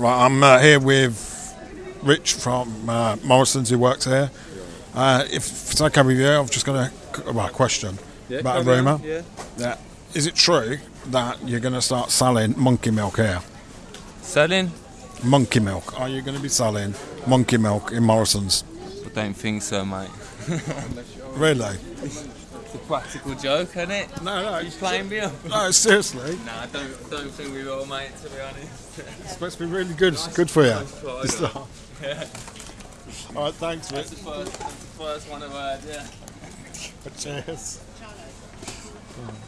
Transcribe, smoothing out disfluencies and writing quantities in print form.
Right, I'm here with Rich from Morrison's who works here. If it's okay with you, I've just got a question about a rumour. Yeah. Is it true that you're going to start selling monkey milk here? Selling? Monkey milk. Are you going to be selling monkey milk in Morrison's? I don't think so, mate. Really? It's a practical joke, isn't it? No. You playing me up? No, seriously. No, I don't think we will, mate, to be honest. It's supposed to be really good. It's good for you. Yeah. All right, thanks, Rich. That's the first one I've heard, yeah. Cheers.